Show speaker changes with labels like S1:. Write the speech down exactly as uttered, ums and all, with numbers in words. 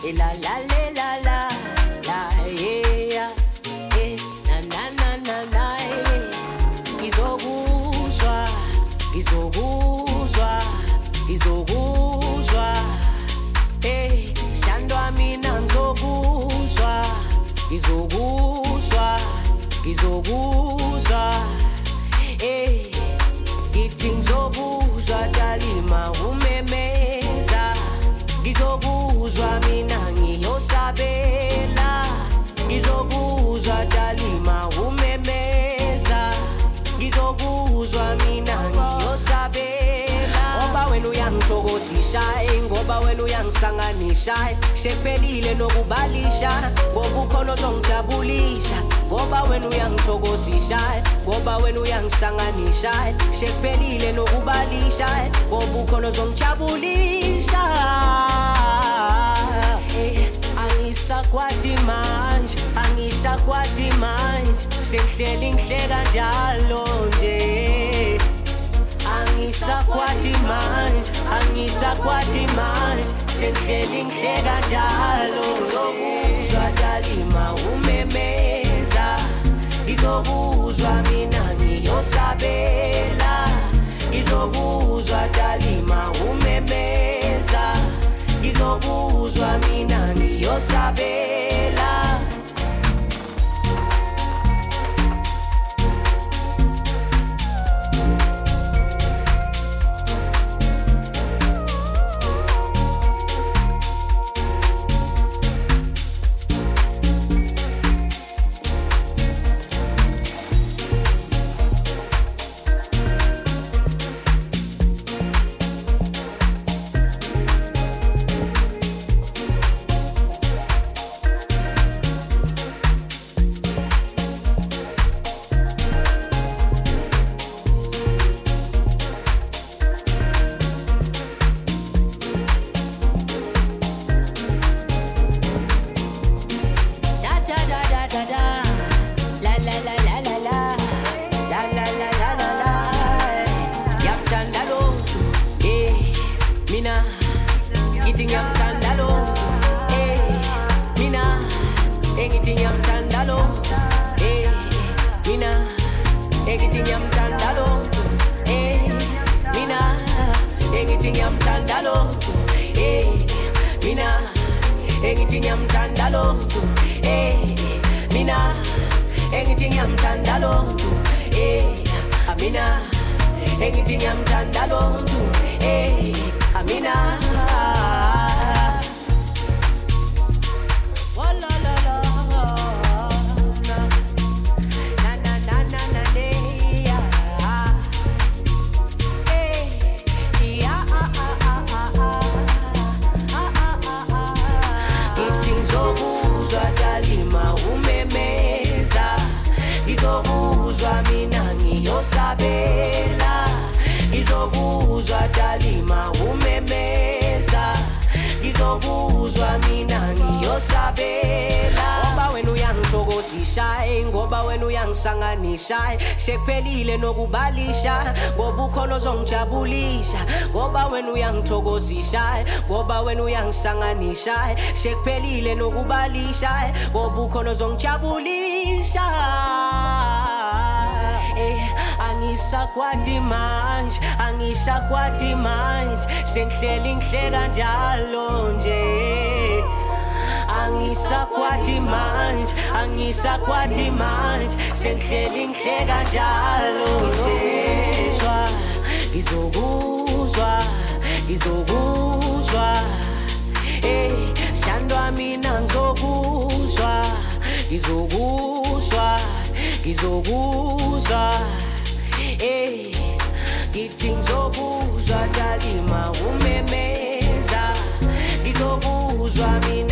S1: la la la la la la yeah eh na na na na na ngizokuzwa ngizokuzwa ngizokuzwa eh shandwa mina ngizokuzwa ngizokuzwa ngizokuzwa eh ngithi ngizokuzwa Dalima umemeza ngizokuzwa mina ngiyosabela ngizokuzwa Dalima umemeza ngizokuzwa mina ngiyosabela ngoba wena uyangithokozisa ngoba wena uyangisanganisa sephelile nokubalisha ngoba ukhona ozongijabulisa ngoba wena uyangithokozisa ngoba wena uyangisanganisa sephelile nokubalisha ngoba ukhona ozongijabulisa angisakwati manje angisakwati manje sengihleli ngihleka njalo nje angisakwati manje angisakwati manje sengihleli ngihleka njalo ngizokuzwa Dalima umemeza ngizokuzwa mina ngiyosabela ngizokuzwa Dalima umemeza ngizokuzwa mina ngiyosabela sephelile nokubalisha ngoba ukhona ozongijabulisa ngoba wena uyangithokozisa ngoba wena uyangisanganisa sephelile nokubalisha ngoba ukhona ozongijabulisa eh angisakwati manje angisakwati manje sengihleli ngihleka njalo nje angisakwati manje angisakwati manje sengihleli ngihleka njalo ngizokuzwa ngizokuzwa ngizokuzwa eh shandwa mina ngizokuzwa ngizokuzwa ngizokuzwa eh ngithi ngizokuzwa Dalima umemeza ngizokuzwa mina